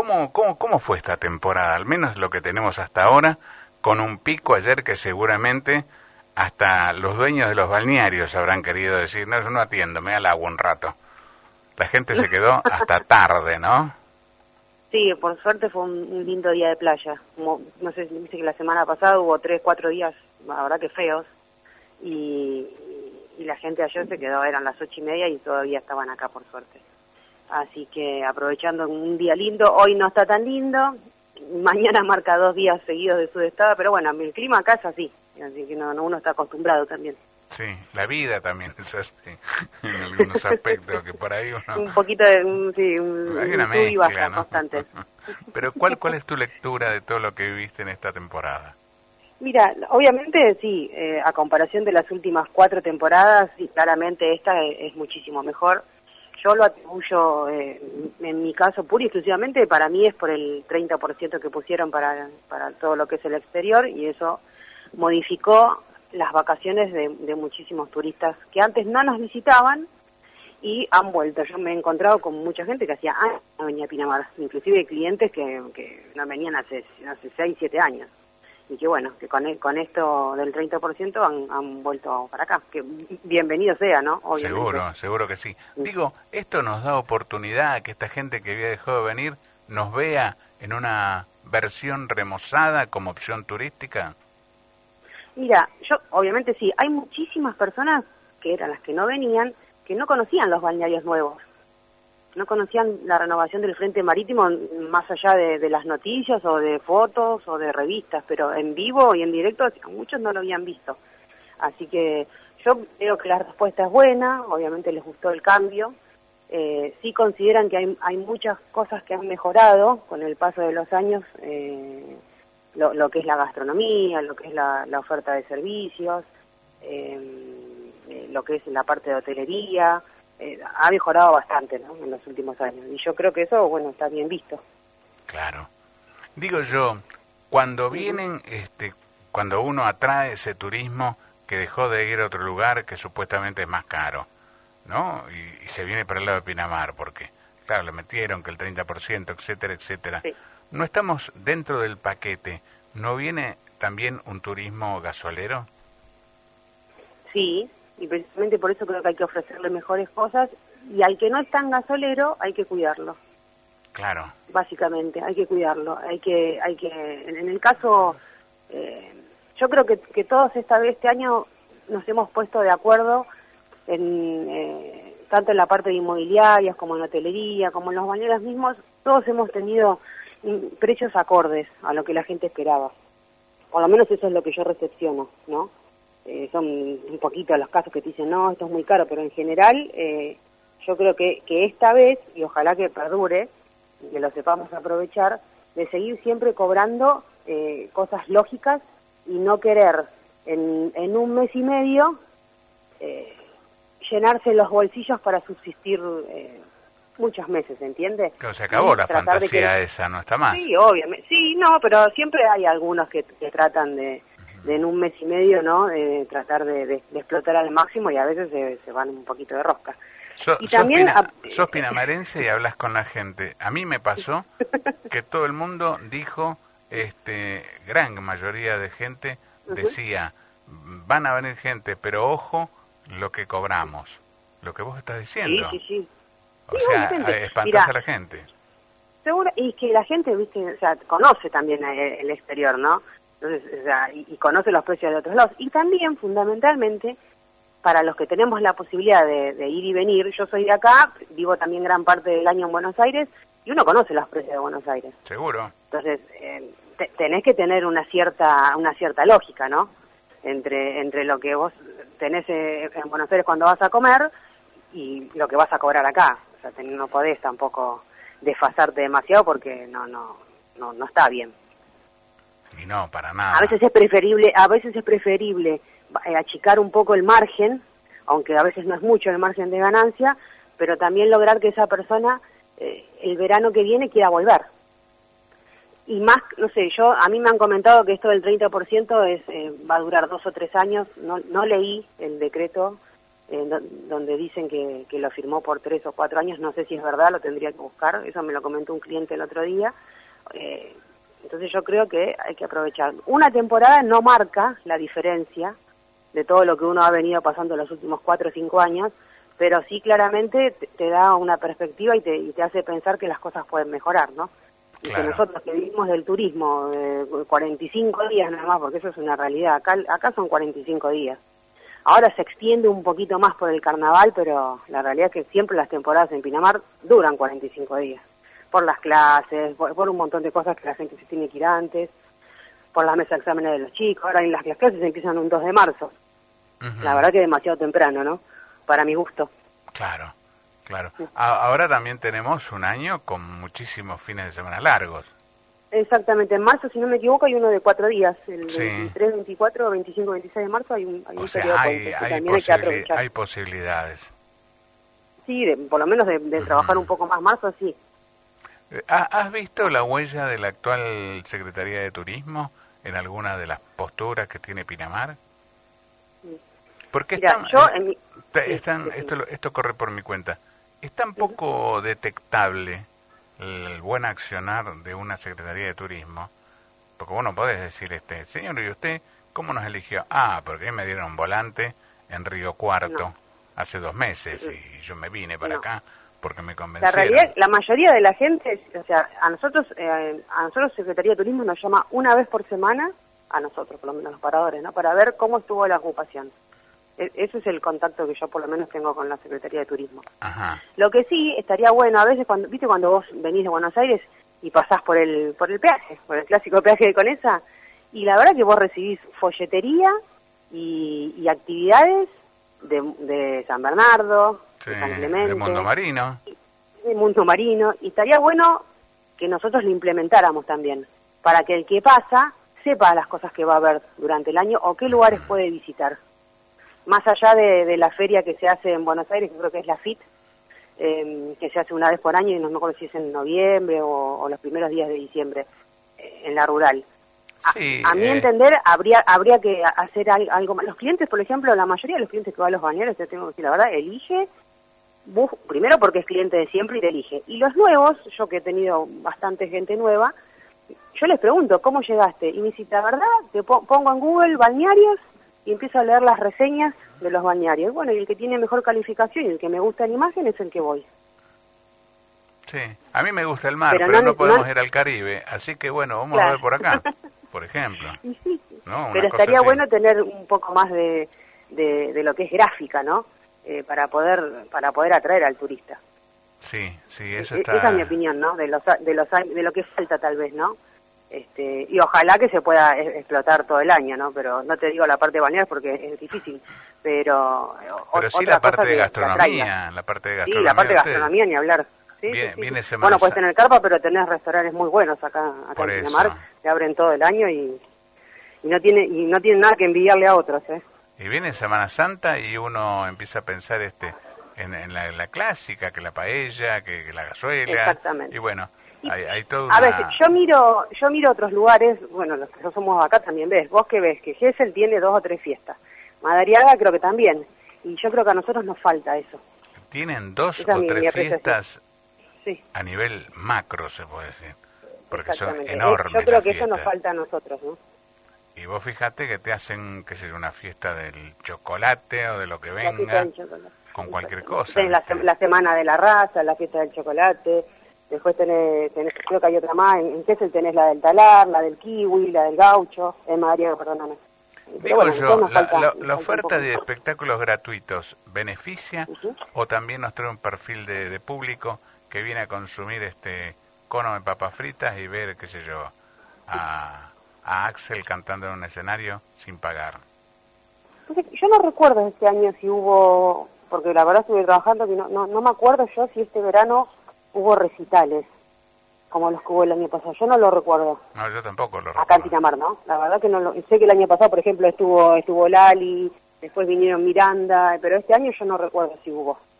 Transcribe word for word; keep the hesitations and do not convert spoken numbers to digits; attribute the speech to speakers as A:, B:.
A: ¿cómo, cómo, ¿cómo fue esta temporada? Al menos lo que tenemos hasta ahora, con un pico ayer que seguramente hasta los dueños de los balnearios habrán querido decir, no, yo no atiendo, me da el agua un rato. La gente se quedó hasta tarde, ¿no?
B: Sí, por suerte fue un, un lindo día de playa. Como, no sé, dice que la semana pasada hubo tres, cuatro días, la verdad que feos, y, y la gente ayer se quedó, eran las ocho y media y todavía estaban acá, por suerte. Así que aprovechando un día lindo, hoy no está tan lindo, mañana marca dos días seguidos de sudestada, pero bueno, el clima acá es así, así que no, no uno está acostumbrado también.
A: Sí, la vida también es así, en algunos aspectos, que por ahí uno...
B: Un poquito de, un, sí, un,
A: hay una
B: un sub y baja
A: mezcla, ¿no?
B: constante.
A: Pero ¿cuál, ¿cuál es tu lectura de todo lo que viviste en esta temporada?
B: Mira, obviamente sí, eh, a comparación de las últimas cuatro temporadas, sí, claramente esta es, es muchísimo mejor. Yo lo atribuyo, eh, en mi caso, pura y exclusivamente, para mí es por el treinta por ciento que pusieron para, para todo lo que es el exterior, y eso modificó las vacaciones de, de muchísimos turistas que antes no nos visitaban y han vuelto. Yo me he encontrado con mucha gente que hacía años no venía a Pinamar, inclusive clientes que, que no venían hace, hace seis, siete años. Y que bueno, que con, con esto del treinta por ciento han, han vuelto para acá. Que bienvenido sea, ¿no? Obviamente.
A: Seguro, seguro que sí. Digo, ¿esto nos da oportunidad a que esta gente que había dejado de venir nos vea en una versión remozada como opción turística?
B: Mira, yo obviamente sí, hay muchísimas personas que eran las que no venían, que no conocían los balnearios nuevos, no conocían la renovación del Frente Marítimo más allá de, de las noticias o de fotos o de revistas, pero en vivo y en directo muchos no lo habían visto. Así que yo creo que la respuesta es buena, obviamente les gustó el cambio, eh, sí consideran que hay, hay muchas cosas que han mejorado con el paso de los años, eh, Lo, lo que es la gastronomía, lo que es la, la oferta de servicios, eh, eh, lo que es la parte de hotelería, eh, ha mejorado bastante, ¿no?, en los últimos años. Y yo creo que eso, bueno, está bien visto.
A: Claro. Digo yo, cuando vienen, este, cuando uno atrae ese turismo que dejó de ir a otro lugar que supuestamente es más caro, ¿no? Y, y se viene para el lado de Pinamar, porque, claro, le metieron que el treinta por ciento, etcétera, etcétera. Sí. ¿No estamos dentro del paquete? ¿No viene también un turismo gasolero?
B: Sí, y precisamente por eso creo que hay que ofrecerle mejores cosas, y al que no es tan gasolero hay que cuidarlo.
A: Claro.
B: Básicamente, hay que cuidarlo. Hay que, hay que, en, en el caso, eh, yo creo que, que todos esta vez, este año, nos hemos puesto de acuerdo en... Eh, tanto en la parte de inmobiliarias, como en hotelería, como en los balnearios mismos, todos hemos tenido precios acordes a lo que la gente esperaba. Por lo menos eso es lo que yo recepciono, ¿no? Eh, son un poquito los casos que te dicen, no, esto es muy caro, pero en general eh, yo creo que, que esta vez, y ojalá que perdure, que lo sepamos aprovechar, de seguir siempre cobrando eh, cosas lógicas y no querer en, en un mes y medio eh, llenarse los bolsillos para subsistir eh, muchos meses, ¿entiendes?
A: Claro, se acabó la fantasía
B: que...
A: esa, no está más.
B: Sí, obviamente, sí, no, pero siempre hay algunos que, que tratan de, de en un mes y medio, ¿no?, de tratar de, de, de explotar al máximo, y a veces se, se van un poquito de rosca.
A: So,
B: y
A: sos,
B: también,
A: pina, sos pinamarense y hablas con la gente. A mí me pasó que todo el mundo dijo, este, gran mayoría de gente decía, van a venir gente, pero ojo lo que cobramos, lo que vos estás diciendo.
B: Sí, sí, sí.
A: O
B: sí,
A: sea, espantás a la gente.
B: Seguro, y que la gente, viste, o sea, conoce también el, el exterior, ¿no? Entonces, o sea, y, y conoce los precios de otros lados. Y también, fundamentalmente, para los que tenemos la posibilidad de, de ir y venir, yo soy de acá, vivo también gran parte del año en Buenos Aires, y uno conoce los precios de Buenos Aires.
A: Seguro.
B: Entonces, eh, te, tenés que tener una cierta una cierta lógica, ¿no? Entre entre lo que vos tenés en Buenos Aires cuando vas a comer y lo que vas a cobrar acá. O sea, no podés tampoco desfasarte demasiado porque no no no no está bien.
A: Y no, para nada.
B: A veces es preferible, a veces es preferible eh, achicar un poco el margen, aunque a veces no es mucho el margen de ganancia, pero también lograr que esa persona eh, el verano que viene quiera volver. Y más, no sé, yo a mí me han comentado que esto del treinta por ciento es, eh, va a durar dos o tres años, no, no leí el decreto eh, do, donde dicen que, que lo firmó por tres o cuatro años, no sé si es verdad, lo tendría que buscar, eso me lo comentó un cliente el otro día. Eh, entonces yo creo que hay que aprovechar. Una temporada no marca la diferencia de todo lo que uno ha venido pasando los últimos cuatro o cinco años, pero sí claramente te, te da una perspectiva y te, y te hace pensar que las cosas pueden mejorar, ¿no? Y
A: claro.
B: que nosotros que vivimos del turismo de cuarenta y cinco días nada más, porque eso es una realidad, acá, acá son cuarenta y cinco días. Ahora se extiende un poquito más por el carnaval, pero la realidad es que siempre las temporadas en Pinamar duran cuarenta y cinco días. Por las clases, por, por un montón de cosas que la gente se tiene que ir antes, por las mesas de exámenes de los chicos. Ahora en las, las clases empiezan un dos de marzo. Uh-huh. La verdad que es demasiado temprano, ¿no? Para mi gusto.
A: Claro, claro. Sí. A- ahora también tenemos un año con muchísimos fines de semana largos.
B: Exactamente, en marzo, si no me equivoco, hay uno de cuatro días, el
A: sí.
B: veintitrés, veinticuatro, veinticinco, veintiséis de marzo hay un, hay
A: o
B: un
A: sea,
B: periodo
A: hay,
B: que
A: hay,
B: también hay que aprovechar.
A: Hay posibilidades.
B: Sí, de, por lo menos de, de uh-huh. trabajar un poco más marzo, sí.
A: ¿Has visto la huella de la actual Secretaría de Turismo en alguna de las posturas que tiene Pinamar?
B: Sí.
A: Porque
B: Mira,
A: están,
B: yo
A: eh,
B: en mi...
A: están,
B: sí, sí,
A: esto, esto corre por mi cuenta, es tan poco uh-huh. detectable el buen accionar de una Secretaría de Turismo, porque vos no podés decir, este señor, ¿y usted cómo nos eligió? Ah, porque me dieron un volante en Río Cuarto no. hace dos meses uh-huh. y yo me vine para no. acá porque me convencieron.
B: La realidad, la mayoría de la gente, o sea, a nosotros, eh, a nosotros Secretaría de Turismo nos llama una vez por semana, a nosotros, por lo menos los paradores, ¿no? Para ver cómo estuvo la ocupación. E- ese es el contacto que yo por lo menos tengo con la Secretaría de Turismo.
A: Ajá.
B: Lo que sí estaría bueno, a veces cuando, viste, cuando vos venís de Buenos Aires y pasás por el, por el peaje, por el clásico peaje de Conesa, y la verdad que vos recibís folletería y, y actividades de, de San Bernardo,
A: sí,
B: de San Clemente,
A: de Mundo Marino.
B: De Mundo Marino, y estaría bueno que nosotros lo implementáramos también, para que el que pasa sepa las cosas que va a ver durante el año o qué lugares puede visitar. Más allá de, de la feria que se hace en Buenos Aires, que creo que es la F I T, eh, que se hace una vez por año, y no me acuerdo si es en noviembre o, o los primeros días de diciembre, eh, en la rural. A,
A: sí,
B: a mi
A: eh...
B: entender, habría habría que hacer al, algo más. Los clientes, por ejemplo, la mayoría de los clientes que van a los balnearios, te tengo que decir la verdad, elige, bus, primero porque es cliente de siempre y te elige. Y los nuevos, yo que he tenido bastante gente nueva, yo les pregunto, ¿cómo llegaste? Y me dice, la verdad, te po- pongo en Google balnearios y empiezo a leer las reseñas de los balnearios. Bueno, y el que tiene mejor calificación y el que me gusta la imagen es el que voy.
A: Sí, a mí me gusta el mar, pero,
B: pero
A: no,
B: no
A: podemos
B: no...
A: ir al Caribe, así que bueno, vamos
B: claro.
A: a ver por acá, por ejemplo.
B: Y sí, sí.
A: ¿No?
B: Pero estaría bueno tener un poco más de, de, de lo que es gráfica, ¿no? Eh, para poder para poder atraer al turista.
A: Sí, sí, eso
B: e-
A: está...
B: Esa es mi opinión, ¿no? De los de los de lo que falta tal vez, ¿no? Este, y ojalá que se pueda explotar todo el año, ¿no? Pero no te digo la parte de balnearios porque es difícil, pero...
A: Pero sí la parte de gastronomía, la parte de gastronomía.
B: Sí, la parte de gastronomía, ni hablar. Sí,
A: viene,
B: sí, sí,
A: viene
B: sí. Bueno, puedes tener carpa, pero tenés restaurantes muy buenos acá, acá
A: Por
B: en Pinamar,
A: eso.
B: que abren todo el año y, y no tiene y no tienen nada que envidiarle a otros, ¿eh?
A: Y viene Semana Santa y uno empieza a pensar este en, en, la, en la clásica, que la paella, que, que la cazuela.
B: Exactamente.
A: Y bueno... Hay, hay todo
B: a
A: una...
B: ver, yo miro yo miro otros lugares, bueno, los que no somos acá también ves, vos que ves que Gesell tiene dos o tres fiestas, Madariaga creo que también, y yo creo que a nosotros nos falta eso.
A: Tienen dos
B: Esa
A: o
B: mi,
A: tres
B: mi
A: fiestas
B: sí.
A: a nivel macro, se puede decir, porque son
B: Exactamente.
A: enormes.
B: Yo creo que
A: fiestas.
B: eso nos falta a nosotros, ¿no?
A: Y vos fíjate que te hacen, qué sé yo, una fiesta del chocolate o de lo que
B: La
A: venga,
B: fiesta del chocolate.
A: con cualquier cosa.
B: La, la semana de la raza, la fiesta del chocolate. Después tenés, tenés, creo que hay otra más, en, en Gesell tenés la del talar, la del kiwi, la del gaucho, en Madariaga, perdóname.
A: Digo bueno, yo, la, falta, la, la oferta de espectáculos gratuitos, ¿beneficia uh-huh. o también nos trae un perfil de, de público que viene a consumir este cono de papas fritas y ver, qué sé yo, a, a Axel cantando en un escenario sin pagar?
B: Yo no recuerdo este año si hubo, porque la verdad estuve trabajando, y no, no, no me acuerdo yo si este verano hubo recitales, como los que hubo el año pasado. Yo no lo recuerdo.
A: No, yo tampoco lo recuerdo.
B: Acá en Pinamar, ¿no? La verdad que no lo... Sé que el año pasado, por ejemplo, estuvo estuvo Lali, después vinieron Miranda, pero este año yo no recuerdo si hubo.